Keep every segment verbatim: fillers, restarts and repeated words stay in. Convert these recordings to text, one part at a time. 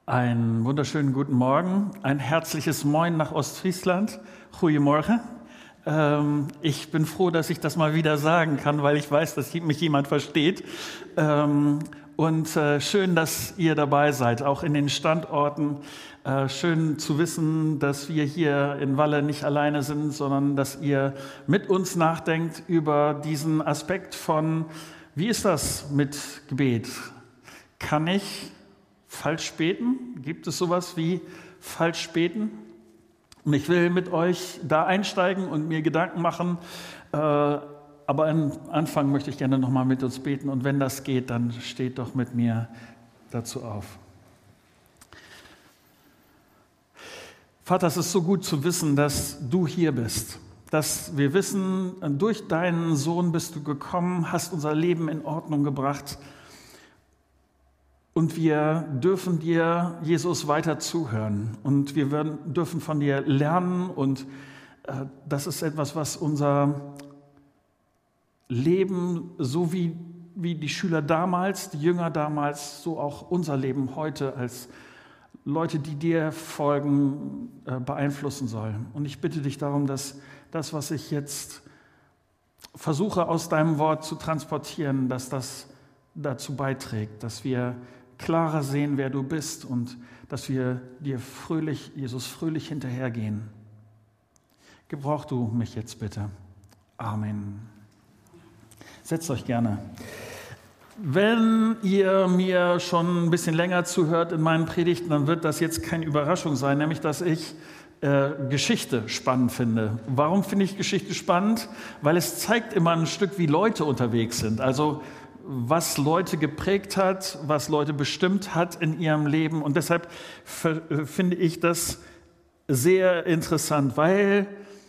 Einen wunderschönen guten Morgen, ein herzliches Moin nach Ostfriesland. Goeiemorgen. Ähm, ich bin froh, dass ich das mal wieder sagen kann, weil ich weiß, dass mich jemand versteht. Ähm, und äh, schön, dass ihr dabei seid, auch in den Standorten. Äh, schön zu wissen, dass wir hier in Walle nicht alleine sind, sondern dass ihr mit uns nachdenkt über diesen Aspekt von, wie ist das mit Gebet? Kann ich falsch beten? Gibt es sowas wie falsch beten? Und ich will mit euch da einsteigen und mir Gedanken machen, äh, aber am Anfang möchte ich gerne nochmal mit uns beten und wenn das geht, dann steht doch mit mir dazu auf. Vater, es ist so gut zu wissen, dass du hier bist, dass wir wissen, durch deinen Sohn bist du gekommen, hast unser Leben in Ordnung gebracht. Und wir dürfen dir, Jesus, weiter zuhören und wir werden, dürfen von dir lernen und äh, das ist etwas, was unser Leben, so wie, wie die Schüler damals, die Jünger damals, so auch unser Leben heute als Leute, die dir folgen, äh, beeinflussen soll. Und ich bitte dich darum, dass das, was ich jetzt versuche aus deinem Wort zu transportieren, dass das dazu beiträgt, dass wir klarer sehen, wer du bist und dass wir dir fröhlich, Jesus, fröhlich hinterhergehen. Gebrauch du mich jetzt bitte. Amen. Setzt euch gerne. Wenn ihr mir schon ein bisschen länger zuhört in meinen Predigten, dann wird das jetzt keine Überraschung sein, nämlich dass ich äh, Geschichte spannend finde. Warum finde ich Geschichte spannend? Weil es zeigt immer ein Stück, wie Leute unterwegs sind. Also was Leute geprägt hat, was Leute bestimmt hat in ihrem Leben. Und deshalb finde ich das sehr interessant, weil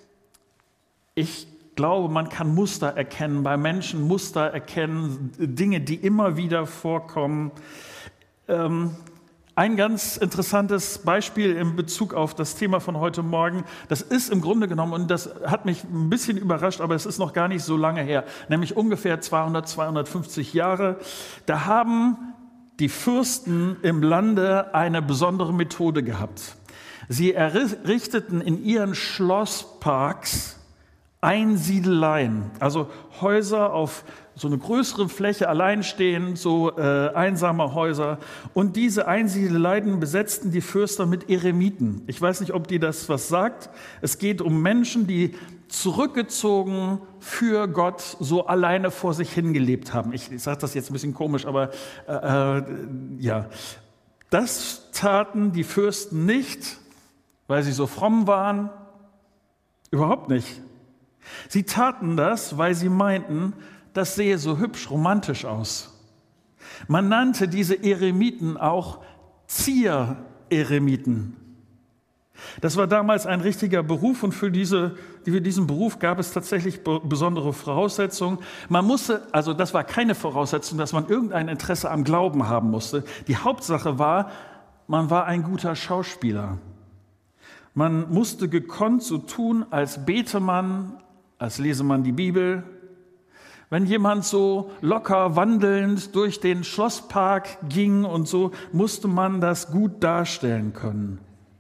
ich glaube, man kann Muster erkennen, bei Menschen Muster erkennen, Dinge, die immer wieder vorkommen. Ähm, Ein ganz interessantes Beispiel in Bezug auf das Thema von heute Morgen, das ist im Grunde genommen, und das hat mich ein bisschen überrascht, aber es ist noch gar nicht so lange her, nämlich ungefähr zweihundert, zweihundertfünfzig Jahre. Da haben die Fürsten im Lande eine besondere Methode gehabt. Sie errichteten in ihren Schlossparks Einsiedeleien, also Häuser auf so eine größere Fläche alleinstehend, so äh, einsame Häuser. Und diese Einsiedeleien besetzten die Fürster mit Eremiten. Ich weiß nicht, ob dir das was sagt. Es geht um Menschen, die zurückgezogen für Gott so alleine vor sich hingelebt haben. Ich, ich sage das jetzt ein bisschen komisch, aber äh, äh, ja. Das taten die Fürsten nicht, weil sie so fromm waren. Überhaupt nicht. Sie taten das, weil sie meinten, das sehe so hübsch romantisch aus. Man nannte diese Eremiten auch Zier-Eremiten. Das war damals ein richtiger Beruf und für, diese, für diesen Beruf gab es tatsächlich besondere Voraussetzungen. Man musste, also das war keine Voraussetzung, dass man irgendein Interesse am Glauben haben musste. Die Hauptsache war, man war ein guter Schauspieler. Man musste gekonnt so tun, als bete man, als lese man die Bibel. Wenn jemand so locker wandelnd durch den Schlosspark ging und so, musste man das gut darstellen können.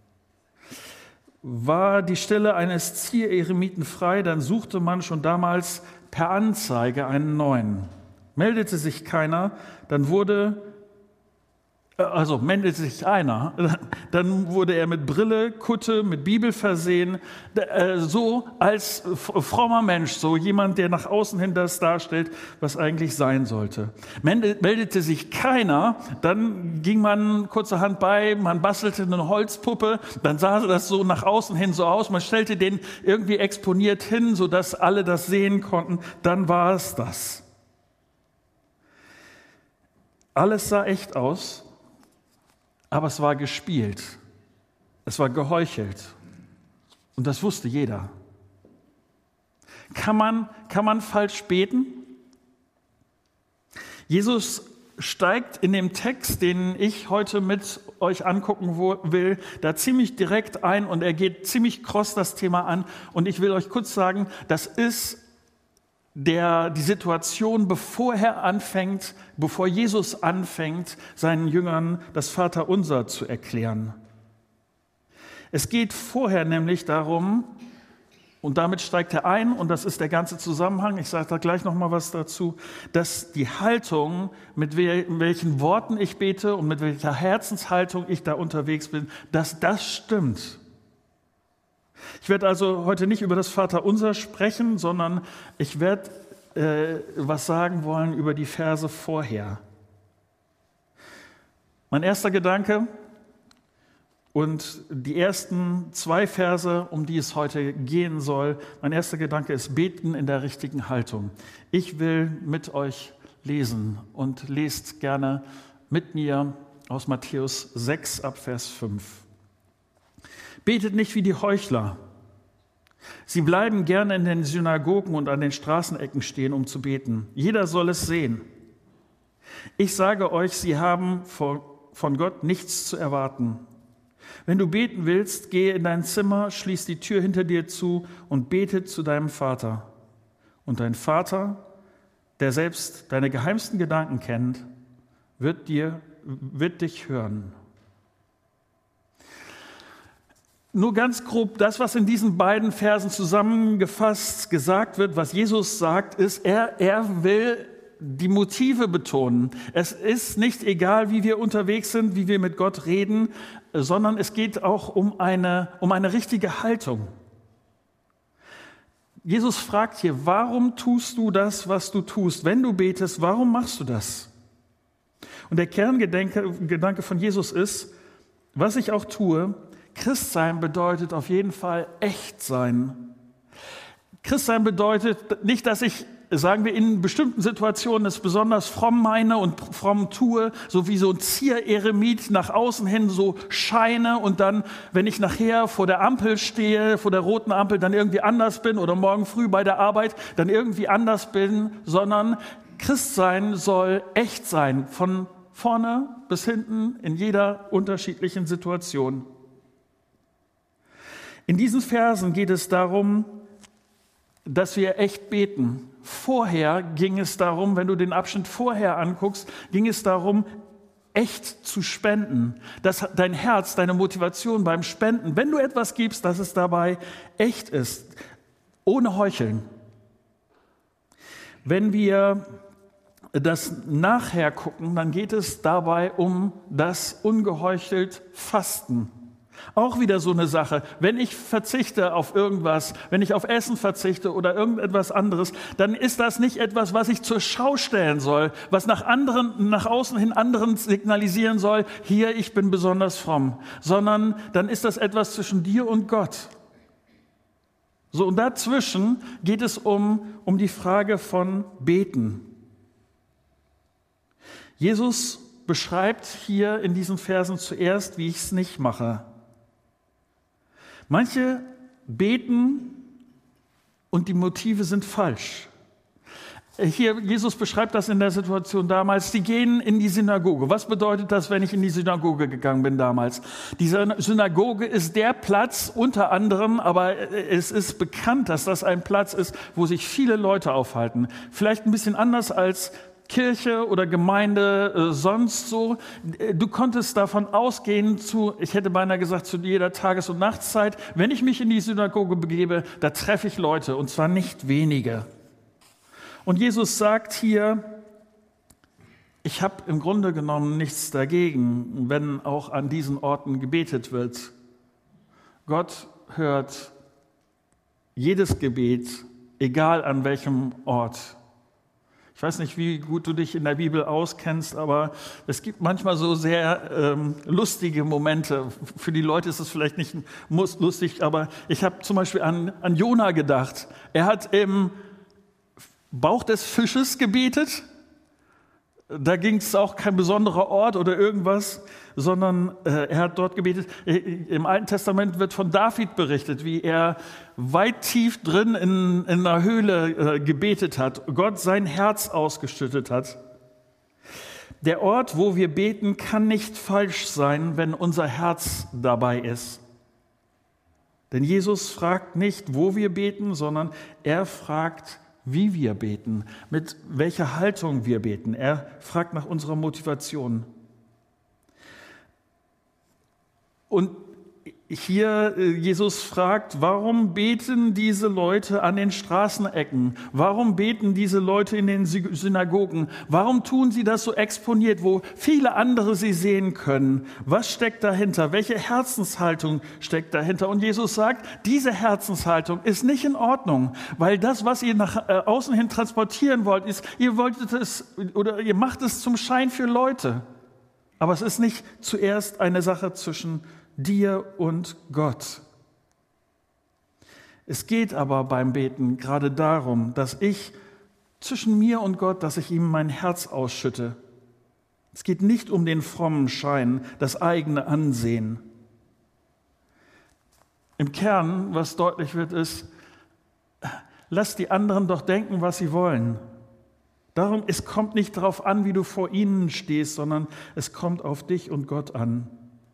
War die Stelle eines Zier-Eremiten frei, dann suchte man schon damals per Anzeige einen neuen. Meldete sich keiner, dann wurde Also meldete sich einer, dann wurde er mit Brille, Kutte, mit Bibel versehen, so als frommer Mensch, so jemand, der nach außen hin das darstellt, was eigentlich sein sollte. Meldete sich keiner, dann ging man kurzerhand bei, man bastelte eine Holzpuppe, dann sah das so nach außen hin so aus, man stellte den irgendwie exponiert hin, sodass alle das sehen konnten, dann war es das. Alles sah echt aus. Aber es war gespielt, es war geheuchelt und das wusste jeder. Kann man, kann man falsch beten? Jesus steigt in dem Text, den ich heute mit euch angucken will, da ziemlich direkt ein und er geht ziemlich kross das Thema an und ich will euch kurz sagen, das ist der die Situation, bevor er anfängt, bevor Jesus anfängt, seinen Jüngern das Vaterunser zu erklären. Es geht vorher nämlich darum, und damit steigt er ein, und das ist der ganze Zusammenhang, ich sage da gleich noch mal was dazu, dass die Haltung, mit welchen Worten ich bete und mit welcher Herzenshaltung ich da unterwegs bin, dass das stimmt. Ich werde also heute nicht über das Vaterunser sprechen, sondern ich werde äh, was sagen wollen über die Verse vorher. Mein erster Gedanke und die ersten zwei Verse, um die es heute gehen soll, mein erster Gedanke ist Beten in der richtigen Haltung. Ich will mit euch lesen und lest gerne mit mir aus Matthäus sechs ab Vers fünf. Betet nicht wie die Heuchler. Sie bleiben gerne in den Synagogen und an den Straßenecken stehen, um zu beten. Jeder soll es sehen. Ich sage euch, sie haben von Gott nichts zu erwarten. Wenn du beten willst, gehe in dein Zimmer, schließ die Tür hinter dir zu und bete zu deinem Vater. Und dein Vater, der selbst deine geheimsten Gedanken kennt, wird dir, wird dich hören. Nur ganz grob, das, was in diesen beiden Versen zusammengefasst gesagt wird, was Jesus sagt, ist, er, er will die Motive betonen. Es ist nicht egal, wie wir unterwegs sind, wie wir mit Gott reden, sondern es geht auch um eine, um eine richtige Haltung. Jesus fragt hier, warum tust du das, was du tust? Wenn du betest, warum machst du das? Und der Kerngedanke von Jesus ist, was ich auch tue, Christsein bedeutet auf jeden Fall echt sein. Christsein bedeutet nicht, dass ich, sagen wir, in bestimmten Situationen es besonders fromm meine und fromm tue, so wie so ein Ziereremit nach außen hin so scheine und dann, wenn ich nachher vor der Ampel stehe, vor der roten Ampel, dann irgendwie anders bin oder morgen früh bei der Arbeit dann irgendwie anders bin, sondern Christsein soll echt sein, von vorne bis hinten in jeder unterschiedlichen Situation. In diesen Versen geht es darum, dass wir echt beten. Vorher ging es darum, wenn du den Abschnitt vorher anguckst, ging es darum, echt zu spenden. Dass dein Herz, deine Motivation beim Spenden, wenn du etwas gibst, dass es dabei echt ist, ohne Heucheln. Wenn wir das nachher gucken, dann geht es dabei um das ungeheuchelt Fasten. Auch wieder so eine Sache. Wenn ich verzichte auf irgendwas, wenn ich auf Essen verzichte oder irgendetwas anderes, dann ist das nicht etwas, was ich zur Schau stellen soll, was nach anderen, nach außen hin anderen signalisieren soll, hier, ich bin besonders fromm, sondern dann ist das etwas zwischen dir und Gott. So, und dazwischen geht es um, um die Frage von Beten. Jesus beschreibt hier in diesen Versen zuerst, wie ich es nicht mache. Manche beten und die Motive sind falsch. Hier, Jesus beschreibt das in der Situation damals, die gehen in die Synagoge. Was bedeutet das, wenn ich in die Synagoge gegangen bin damals? Die Synagoge ist der Platz unter anderem, aber es ist bekannt, dass das ein Platz ist, wo sich viele Leute aufhalten. Vielleicht ein bisschen anders als Kirche oder Gemeinde äh, sonst so. Du konntest davon ausgehen zu, ich hätte beinahe gesagt, zu jeder Tages- und Nachtszeit, wenn ich mich in die Synagoge begebe, da treffe ich Leute und zwar nicht wenige. Und Jesus sagt hier, ich habe im Grunde genommen nichts dagegen, wenn auch an diesen Orten gebetet wird. Gott hört jedes Gebet, egal an welchem Ort. Ich weiß nicht, wie gut du dich in der Bibel auskennst, aber es gibt manchmal so sehr ähm, lustige Momente. Für die Leute ist es vielleicht nicht muss lustig, aber ich habe zum Beispiel an, an Jona gedacht. Er hat im Bauch des Fisches gebetet. Da ging es auch kein besonderer Ort oder irgendwas, sondern äh, er hat dort gebetet. Im Alten Testament wird von David berichtet, wie er weit tief drin in, in einer Höhle äh, gebetet hat, Gott sein Herz ausgeschüttet hat. Der Ort, wo wir beten, kann nicht falsch sein, wenn unser Herz dabei ist. Denn Jesus fragt nicht, wo wir beten, sondern er fragt, wie wir beten, mit welcher Haltung wir beten. Er fragt nach unserer Motivation. Und hier Jesus fragt, warum beten diese Leute an den Straßenecken? Warum beten diese Leute in den Synagogen? Warum tun sie das so exponiert, wo viele andere sie sehen können? Was steckt dahinter? Welche Herzenshaltung steckt dahinter? Und Jesus sagt, diese Herzenshaltung ist nicht in Ordnung, weil das, was ihr nach außen hin transportieren wollt, ist, ihr wolltet es oder ihr macht es zum Schein für Leute. Aber es ist nicht zuerst eine Sache zwischen dir und Gott. Es geht aber beim Beten gerade darum, dass ich zwischen mir und Gott, dass ich ihm mein Herz ausschütte. Es geht nicht um den frommen Schein, das eigene Ansehen. Im Kern, was deutlich wird, ist, lass die anderen doch denken, was sie wollen. Darum, es kommt nicht darauf an, wie du vor ihnen stehst, sondern es kommt auf dich und Gott an.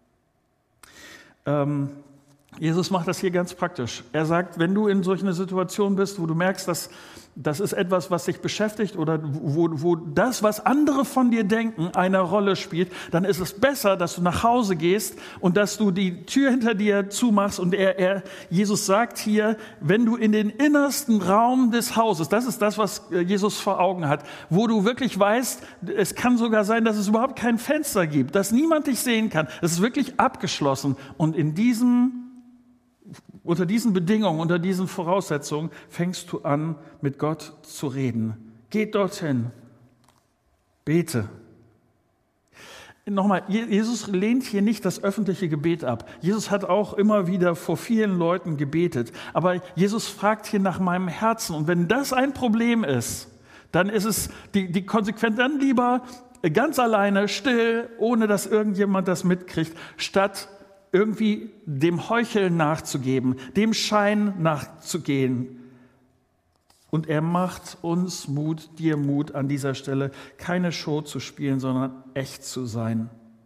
Ähm, Jesus macht das hier ganz praktisch. Er sagt, wenn du in solch einer Situation bist, wo du merkst, dass das ist etwas, was dich beschäftigt oder wo, wo das, was andere von dir denken, eine Rolle spielt, dann ist es besser, dass du nach Hause gehst und dass du die Tür hinter dir zumachst. Und er, er, Jesus sagt hier, wenn du in den innersten Raum des Hauses, das ist das, was Jesus vor Augen hat, wo du wirklich weißt, es kann sogar sein, dass es überhaupt kein Fenster gibt, dass niemand dich sehen kann. Es ist wirklich abgeschlossen. Und in diesem Unter diesen Bedingungen, unter diesen Voraussetzungen fängst du an, mit Gott zu reden. Geh dorthin. Bete. Nochmal, Jesus lehnt hier nicht das öffentliche Gebet ab. Jesus hat auch immer wieder vor vielen Leuten gebetet. Aber Jesus fragt hier nach meinem Herzen. Und wenn das ein Problem ist, dann ist es die, die Konsequenz, dann lieber ganz alleine, still, ohne dass irgendjemand das mitkriegt, statt irgendwie dem Heucheln nachzugeben, dem Schein nachzugehen. Und er macht uns Mut, dir Mut an dieser Stelle, keine Show zu spielen, sondern echt zu sein.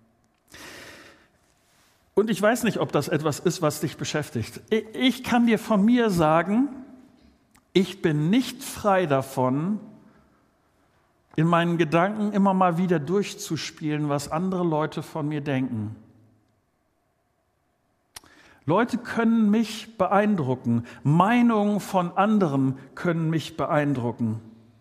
Und ich weiß nicht, ob das etwas ist, was dich beschäftigt. Ich kann dir von mir sagen, ich bin nicht frei davon, in meinen Gedanken immer mal wieder durchzuspielen, was andere Leute von mir denken. Leute können mich beeindrucken. Meinungen von anderen können mich beeindrucken.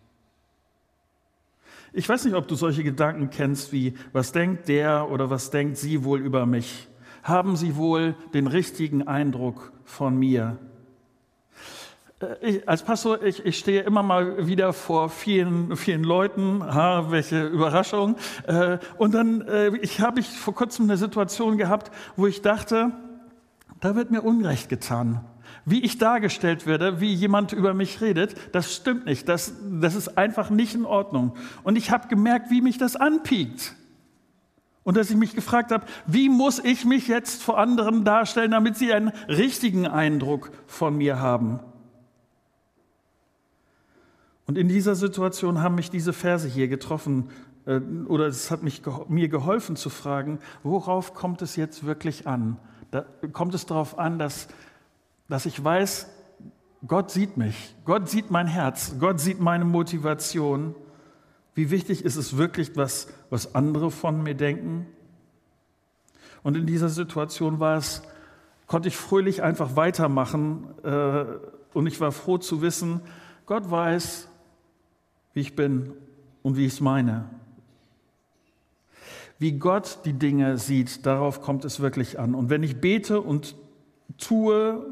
Ich weiß nicht, ob du solche Gedanken kennst wie, was denkt der oder was denkt sie wohl über mich? Haben sie wohl den richtigen Eindruck von mir? Ich, als Pastor, ich, ich stehe immer mal wieder vor vielen, vielen Leuten, ha, welche Überraschung. Und dann ich, habe ich vor kurzem eine Situation gehabt, wo ich dachte, da wird mir Unrecht getan. Wie ich dargestellt werde, wie jemand über mich redet, das stimmt nicht. Das, das ist einfach nicht in Ordnung. Und ich habe gemerkt, wie mich das anpiekt. Und dass ich mich gefragt habe, wie muss ich mich jetzt vor anderen darstellen, damit sie einen richtigen Eindruck von mir haben? Und in dieser Situation haben mich diese Verse hier getroffen, äh, oder es hat mich, mir geholfen zu fragen, worauf kommt es jetzt wirklich an? Da kommt es darauf an, dass, dass ich weiß, Gott sieht mich, Gott sieht mein Herz, Gott sieht meine Motivation. Wie wichtig ist es wirklich, was, was andere von mir denken? Und in dieser Situation war es, konnte ich fröhlich einfach weitermachen äh, und ich war froh zu wissen, Gott weiß, wie ich bin und wie ich es meine. Wie Gott die Dinge sieht, darauf kommt es wirklich an. Und wenn ich bete und tue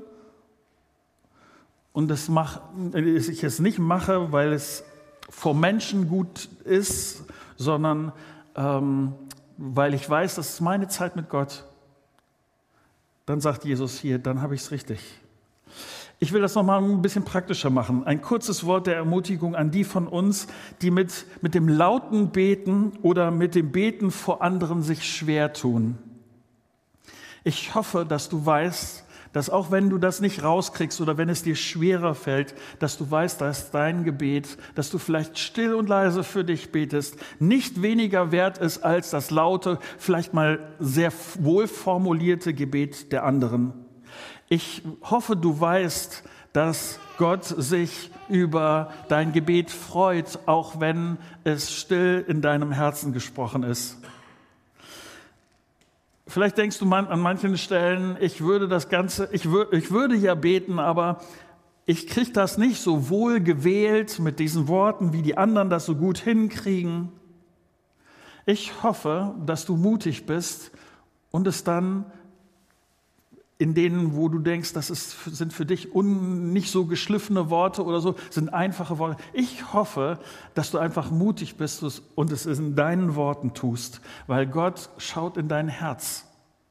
und das mach, ich es nicht mache, weil es vor Menschen gut ist, sondern ähm, weil ich weiß, das ist meine Zeit mit Gott, dann sagt Jesus hier, dann habe ich es richtig. Ich will das nochmal ein bisschen praktischer machen. Ein kurzes Wort der Ermutigung an die von uns, die mit, mit dem lauten Beten oder mit dem Beten vor anderen sich schwer tun. Ich hoffe, dass du weißt, dass auch wenn du das nicht rauskriegst oder wenn es dir schwerer fällt, dass du weißt, dass dein Gebet, dass du vielleicht still und leise für dich betest, nicht weniger wert ist als das laute, vielleicht mal sehr wohlformulierte Gebet der anderen. Ich hoffe, du weißt, dass Gott sich über dein Gebet freut, auch wenn es still in deinem Herzen gesprochen ist. Vielleicht denkst du an manchen Stellen, ich würde das Ganze, ich, wür, ich würde ja beten, aber ich kriege das nicht so wohl gewählt mit diesen Worten, wie die anderen das so gut hinkriegen. Ich hoffe, dass du mutig bist und es dann in denen, wo du denkst, das ist, sind für dich un, nicht so geschliffene Worte oder so, sind einfache Worte. Ich hoffe, dass du einfach mutig bist und es in deinen Worten tust, weil Gott schaut in dein Herz.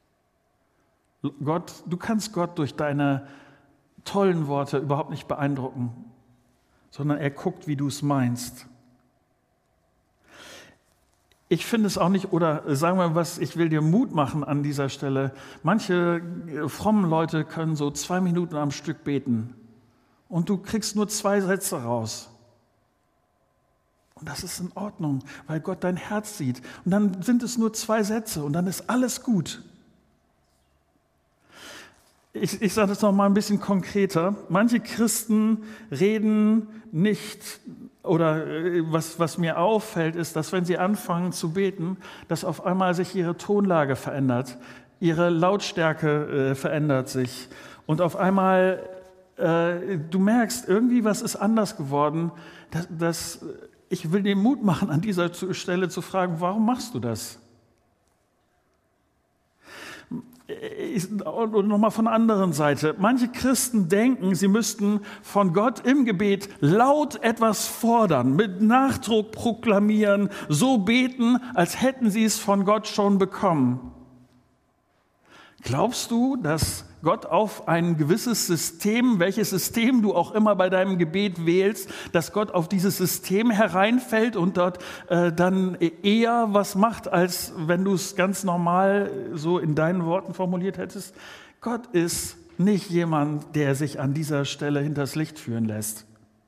Gott, du kannst Gott durch deine tollen Worte überhaupt nicht beeindrucken, sondern er guckt, wie du es meinst. Ich finde es auch nicht, oder sagen wir was, ich will dir Mut machen an dieser Stelle. Manche frommen Leute können so zwei Minuten am Stück beten und du kriegst nur zwei Sätze raus. Und das ist in Ordnung, weil Gott dein Herz sieht. Und dann sind es nur zwei Sätze und dann ist alles gut. Ich, ich sage das noch mal ein bisschen konkreter. Manche Christen reden nicht, oder was, was mir auffällt, ist, dass wenn sie anfangen zu beten, dass auf einmal sich ihre Tonlage verändert, ihre Lautstärke äh, verändert sich und auf einmal, äh, du merkst, irgendwie was ist anders geworden. Dass, dass, ich will dir Mut machen, an dieser Stelle zu fragen, warum machst du das? Und nochmal von der anderen Seite. Manche Christen denken, sie müssten von Gott im Gebet laut etwas fordern, mit Nachdruck proklamieren, so beten, als hätten sie es von Gott schon bekommen. Glaubst du, dass Gott auf ein gewisses System, welches System du auch immer bei deinem Gebet wählst, dass Gott auf dieses System hereinfällt und dort äh, dann eher was macht, als wenn du es ganz normal so in deinen Worten formuliert hättest? Gott ist nicht jemand, der sich an dieser Stelle hinters Licht führen lässt.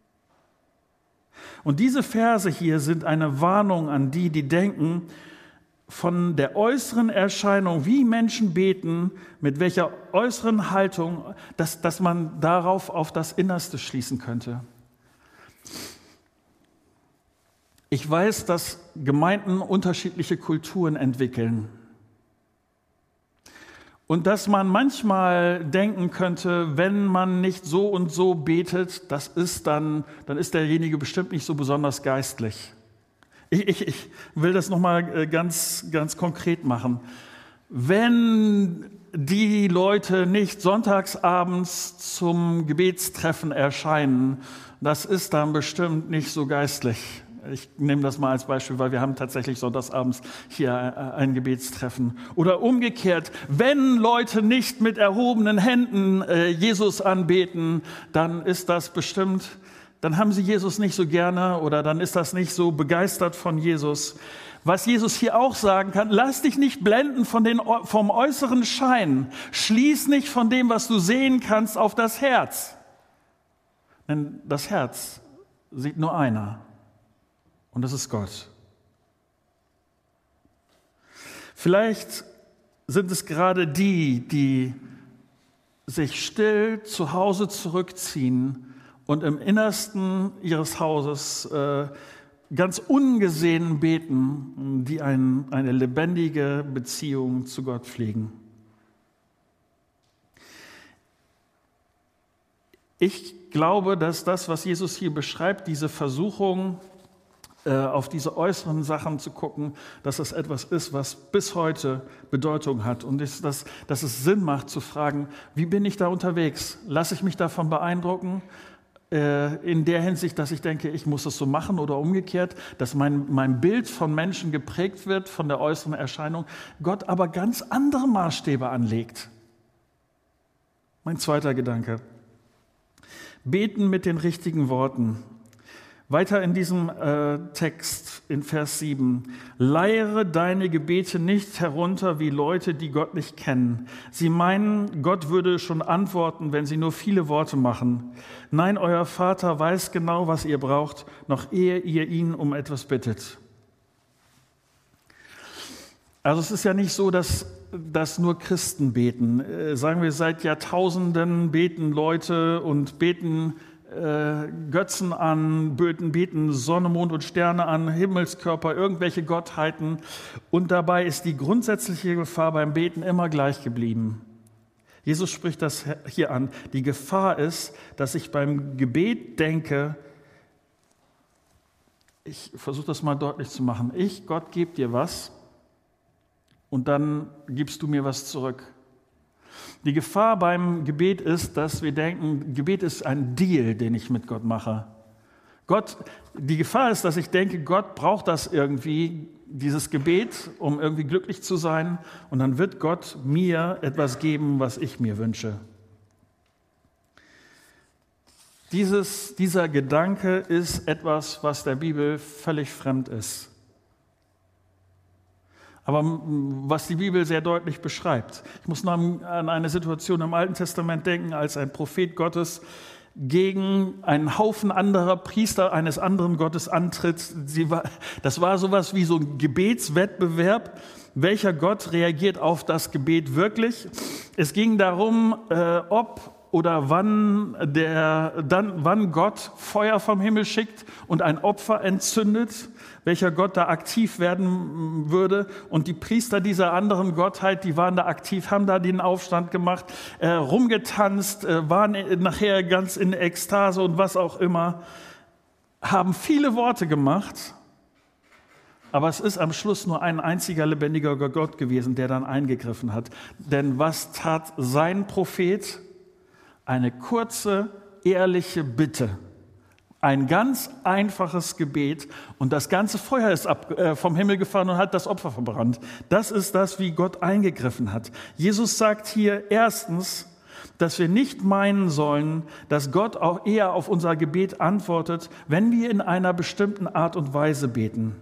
Und diese Verse hier sind eine Warnung an die, die denken, von der äußeren Erscheinung, wie Menschen beten, mit welcher äußeren Haltung, dass, dass man darauf auf das Innerste schließen könnte. Ich weiß, dass Gemeinden unterschiedliche Kulturen entwickeln. Und dass man manchmal denken könnte, wenn man nicht so und so betet, das ist dann, dann ist derjenige bestimmt nicht so besonders geistlich. Ich, ich, ich will das nochmal ganz, ganz konkret machen. Wenn die Leute nicht sonntagsabends zum Gebetstreffen erscheinen, das ist dann bestimmt nicht so geistlich. Ich nehme das mal als Beispiel, weil wir haben tatsächlich sonntagsabends hier ein Gebetstreffen. Oder umgekehrt, wenn Leute nicht mit erhobenen Händen Jesus anbeten, dann ist das bestimmt, dann haben sie Jesus nicht so gerne oder dann ist das nicht so begeistert von Jesus. Was Jesus hier auch sagen kann, lass dich nicht blenden von den, vom äußeren Schein. Schließ nicht von dem, was du sehen kannst, auf das Herz. Denn das Herz sieht nur einer und das ist Gott. Vielleicht sind es gerade die, die sich still zu Hause zurückziehen und im Innersten ihres Hauses äh, ganz ungesehen beten, die ein, eine lebendige Beziehung zu Gott pflegen. Ich glaube, dass das, was Jesus hier beschreibt, diese Versuchung, äh, auf diese äußeren Sachen zu gucken, dass das etwas ist, was bis heute Bedeutung hat und ist, dass, dass es Sinn macht zu fragen, wie bin ich da unterwegs? Lasse ich mich davon beeindrucken? In der Hinsicht, dass ich denke, ich muss es so machen oder umgekehrt, dass mein, mein Bild von Menschen geprägt wird von der äußeren Erscheinung, Gott aber ganz andere Maßstäbe anlegt. Mein zweiter Gedanke. Beten mit den richtigen Worten. Weiter in diesem äh, Text in Vers sieben. Leiere deine Gebete nicht herunter wie Leute, die Gott nicht kennen. Sie meinen, Gott würde schon antworten, wenn sie nur viele Worte machen. Nein, euer Vater weiß genau, was ihr braucht, noch ehe ihr ihn um etwas bittet. Also es ist ja nicht so, dass, dass nur Christen beten. Äh, sagen wir, seit Jahrtausenden beten Leute und beten äh, Götzen an, beten, beten Sonne, Mond und Sterne an, Himmelskörper, irgendwelche Gottheiten. Und dabei ist die grundsätzliche Gefahr beim Beten immer gleich geblieben. Jesus spricht das hier an. Die Gefahr ist, dass ich beim Gebet denke, ich versuche das mal deutlich zu machen, ich, Gott, gebe dir was und dann gibst du mir was zurück. Die Gefahr beim Gebet ist, dass wir denken, Gebet ist ein Deal, den ich mit Gott mache. Gott, die Gefahr ist, dass ich denke, Gott braucht das irgendwie, dieses Gebet, um irgendwie glücklich zu sein. Und dann wird Gott mir etwas geben, was ich mir wünsche. Dieses, dieser Gedanke ist etwas, was der Bibel völlig fremd ist. Aber was die Bibel sehr deutlich beschreibt. Ich muss noch an eine Situation im Alten Testament denken, als ein Prophet Gottes gegen einen Haufen anderer Priester eines anderen Gottes antritt. Sie war, das war sowas wie so ein Gebetswettbewerb. Welcher Gott reagiert auf das Gebet wirklich? Es ging darum, äh, ob oder wann, der, dann, wann Gott Feuer vom Himmel schickt und ein Opfer entzündet, welcher Gott da aktiv werden würde. Und die Priester dieser anderen Gottheit, die waren da aktiv, haben da den Aufstand gemacht, äh, rumgetanzt, äh, waren nachher ganz in Ekstase und was auch immer, haben viele Worte gemacht. Aber es ist am Schluss nur ein einziger lebendiger Gott gewesen, der dann eingegriffen hat. Denn was tat sein Prophet? Eine kurze, ehrliche Bitte. Ein ganz einfaches Gebet und das ganze Feuer ist ab, äh, vom Himmel gefahren und hat das Opfer verbrannt. Das ist das, wie Gott eingegriffen hat. Jesus sagt hier erstens, dass wir nicht meinen sollen, dass Gott auch eher auf unser Gebet antwortet, wenn wir in einer bestimmten Art und Weise beten.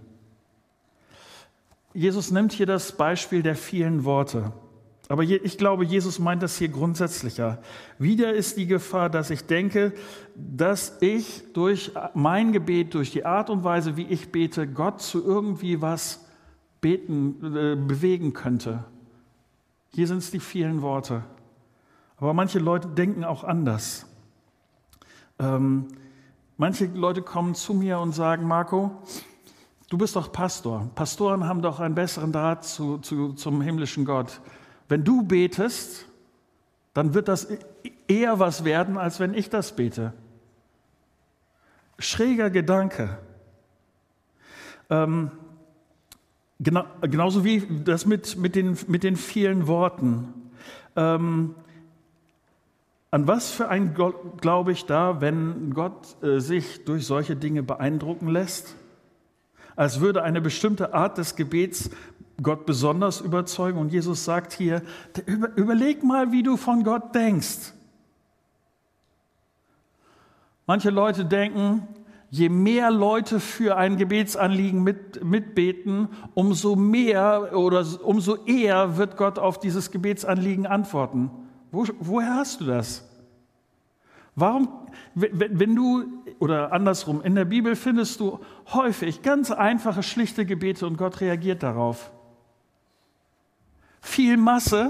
Jesus nimmt hier das Beispiel der vielen Worte. Aber ich glaube, Jesus meint das hier grundsätzlicher. Wieder ist die Gefahr, dass ich denke, dass ich durch mein Gebet, durch die Art und Weise, wie ich bete, Gott zu irgendwie was beten, äh, bewegen könnte. Hier sind es die vielen Worte. Aber manche Leute denken auch anders. Ähm, manche Leute kommen zu mir und sagen, Marco, du bist doch Pastor. Pastoren haben doch einen besseren Draht zu, zu, zum himmlischen Gott. Wenn du betest, dann wird das eher was werden, als wenn ich das bete. Schräger Gedanke. Ähm, genau, genauso wie das mit, mit, den, mit den vielen Worten. Ähm, an was für ein Gott glaube ich da, wenn Gott äh, sich durch solche Dinge beeindrucken lässt? Als würde eine bestimmte Art des Gebets Gott besonders überzeugen. Und Jesus sagt hier, überleg mal, wie du von Gott denkst. Manche Leute denken, je mehr Leute für ein Gebetsanliegen mit, mitbeten, umso mehr oder umso eher wird Gott auf dieses Gebetsanliegen antworten. Wo, woher hast du das? Warum, wenn du, oder andersrum, in der Bibel findest du häufig ganz einfache, schlichte Gebete und Gott reagiert darauf. Viel Masse,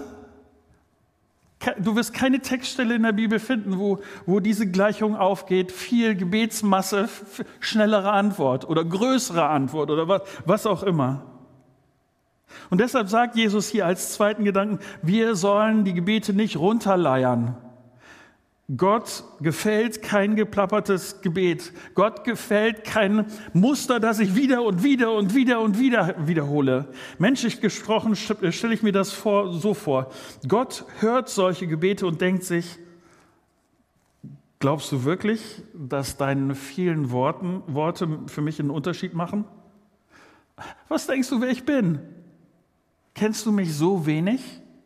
du wirst keine Textstelle in der Bibel finden, wo, wo diese Gleichung aufgeht, viel Gebetsmasse, schnellere Antwort oder größere Antwort oder was, was auch immer. Und deshalb sagt Jesus hier als zweiten Gedanken, wir sollen die Gebete nicht runterleiern. Gott gefällt kein geplappertes Gebet. Gott gefällt kein Muster, das ich wieder und wieder und wieder und wieder wiederhole. Menschlich gesprochen stelle ich mir das vor, so vor. Gott hört solche Gebete und denkt sich, glaubst du wirklich, dass deine vielen Worten, Worte für mich einen Unterschied machen? Was denkst du, wer ich bin? Kennst du mich so wenig?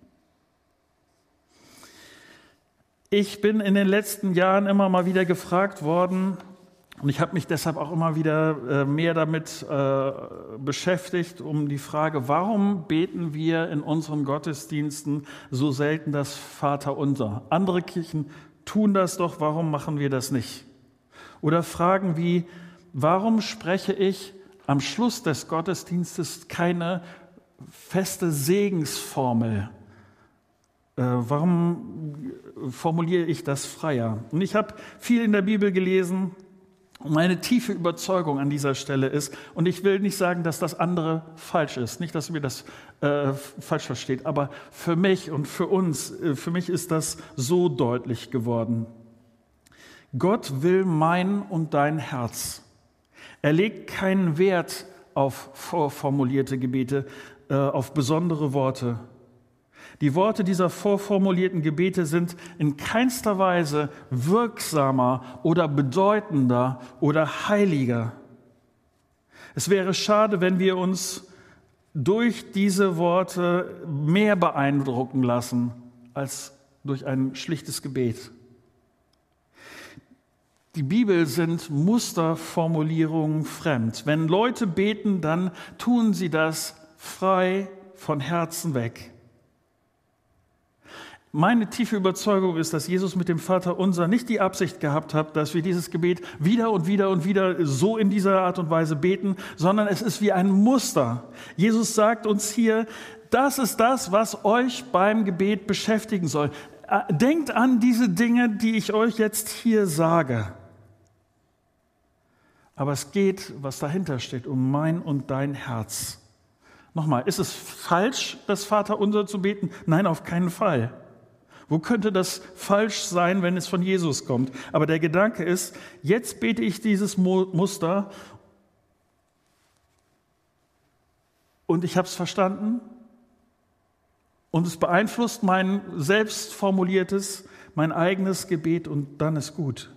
Ich bin in den letzten Jahren immer mal wieder gefragt worden und ich habe mich deshalb auch immer wieder mehr damit beschäftigt, um die Frage, warum beten wir in unseren Gottesdiensten so selten das Vaterunser? Andere Kirchen tun das doch, warum machen wir das nicht? Oder Fragen wie, warum spreche ich am Schluss des Gottesdienstes keine feste Segensformel? Warum formuliere ich das freier. Und ich habe viel in der Bibel gelesen. Und meine tiefe Überzeugung an dieser Stelle ist, und ich will nicht sagen, dass das andere falsch ist, nicht, dass ihr mir das äh, falsch versteht, aber für mich und für uns, äh, für mich ist das so deutlich geworden. Gott will mein und dein Herz. Er legt keinen Wert auf vorformulierte Gebete, äh, auf besondere Worte. Die Worte dieser vorformulierten Gebete sind in keinster Weise wirksamer oder bedeutender oder heiliger. Es wäre schade, wenn wir uns durch diese Worte mehr beeindrucken lassen als durch ein schlichtes Gebet. Die Bibel sind Musterformulierungen fremd. Wenn Leute beten, dann tun sie das frei von Herzen weg. Meine tiefe Überzeugung ist, dass Jesus mit dem Vaterunser nicht die Absicht gehabt hat, dass wir dieses Gebet wieder und wieder und wieder so in dieser Art und Weise beten, sondern es ist wie ein Muster. Jesus sagt uns hier, das ist das, was euch beim Gebet beschäftigen soll. Denkt an diese Dinge, die ich euch jetzt hier sage. Aber es geht, was dahinter steht, um mein und dein Herz. Nochmal, ist es falsch, das Vaterunser zu beten? Nein, auf keinen Fall. Wo könnte das falsch sein, wenn es von Jesus kommt? Aber der Gedanke ist, jetzt bete ich dieses Muster und ich habe es verstanden und es beeinflusst mein selbst formuliertes, mein eigenes Gebet und dann ist gut.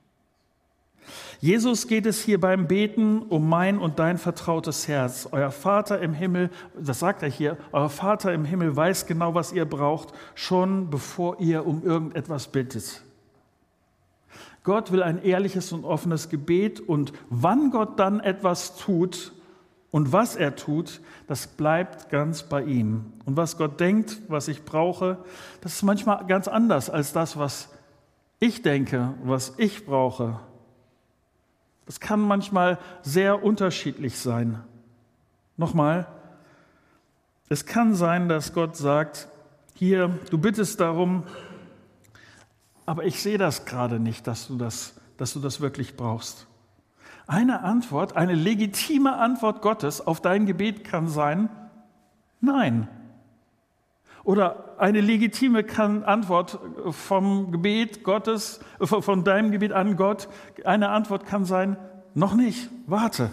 Jesus geht es hier beim Beten um mein und dein vertrautes Herz. Euer Vater im Himmel, das sagt er hier, euer Vater im Himmel weiß genau, was ihr braucht, schon bevor ihr um irgendetwas bittet. Gott will ein ehrliches und offenes Gebet und wann Gott dann etwas tut und was er tut, das bleibt ganz bei ihm. Und was Gott denkt, was ich brauche, das ist manchmal ganz anders als das, was ich denke, was ich brauche. Es kann manchmal sehr unterschiedlich sein. Nochmal, es kann sein, dass Gott sagt, hier, du bittest darum, aber ich sehe das gerade nicht, dass du das, dass du das wirklich brauchst. Eine Antwort, eine legitime Antwort Gottes auf dein Gebet kann sein, nein. Oder eine legitime Antwort vom Gebet Gottes, von deinem Gebet an Gott, eine Antwort kann sein, noch nicht, warte.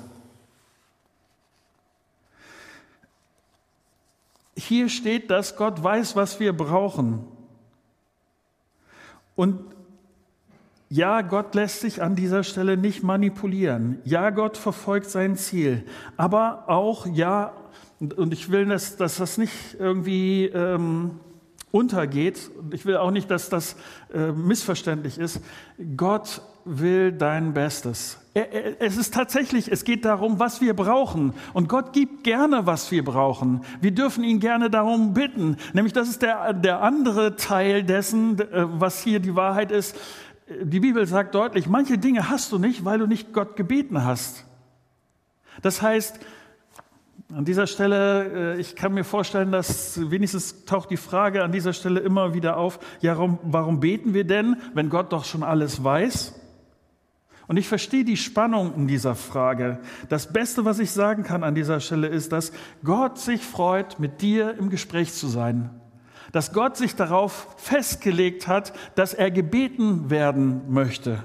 Hier steht, dass Gott weiß, was wir brauchen. Und ja, Gott lässt sich an dieser Stelle nicht manipulieren. Ja, Gott verfolgt sein Ziel. Aber auch, ja, und ich will, dass, dass das nicht irgendwie ähm, untergeht. Und ich will auch nicht, dass das äh, missverständlich ist. Gott will dein Bestes. Er, er, es ist tatsächlich, es geht darum, was wir brauchen. Und Gott gibt gerne, was wir brauchen. Wir dürfen ihn gerne darum bitten. Nämlich, das ist der, der andere Teil dessen, äh, was hier die Wahrheit ist. Die Bibel sagt deutlich, manche Dinge hast du nicht, weil du nicht Gott gebeten hast. Das heißt, an dieser Stelle, ich kann mir vorstellen, dass wenigstens taucht die Frage an dieser Stelle immer wieder auf, ja, warum, warum beten wir denn, wenn Gott doch schon alles weiß? Und ich verstehe die Spannung in dieser Frage. Das Beste, was ich sagen kann an dieser Stelle, ist, dass Gott sich freut, mit dir im Gespräch zu sein. Dass Gott sich darauf festgelegt hat, dass er gebeten werden möchte.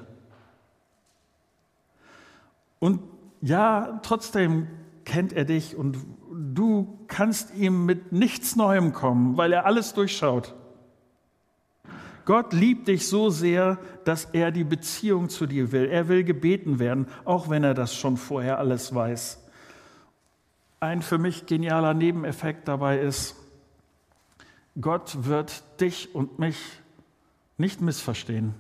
Und ja, trotzdem kennt er dich und du kannst ihm mit nichts Neuem kommen, weil er alles durchschaut. Gott liebt dich so sehr, dass er die Beziehung zu dir will. Er will gebeten werden, auch wenn er das schon vorher alles weiß. Ein für mich genialer Nebeneffekt dabei ist, Gott wird dich und mich nicht missverstehen.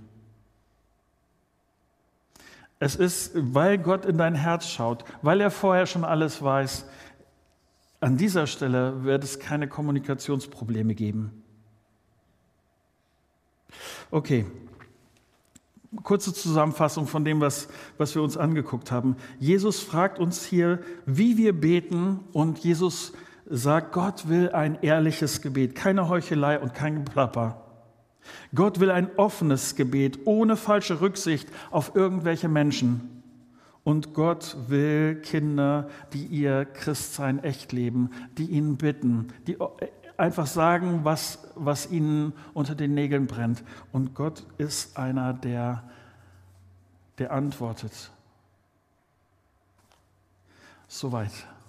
Es ist, weil Gott in dein Herz schaut, weil er vorher schon alles weiß, an dieser Stelle wird es keine Kommunikationsprobleme geben. Okay, kurze Zusammenfassung von dem, was, was wir uns angeguckt haben. Jesus fragt uns hier, wie wir beten und Jesus sagt, Gott will ein ehrliches Gebet, keine Heuchelei und kein Geplapper. Gott will ein offenes Gebet ohne falsche Rücksicht auf irgendwelche Menschen. Und Gott will Kinder, die ihr Christsein echt leben, die ihn bitten, die einfach sagen, was, was ihnen unter den Nägeln brennt. Und Gott ist einer, der, der antwortet. Soweit.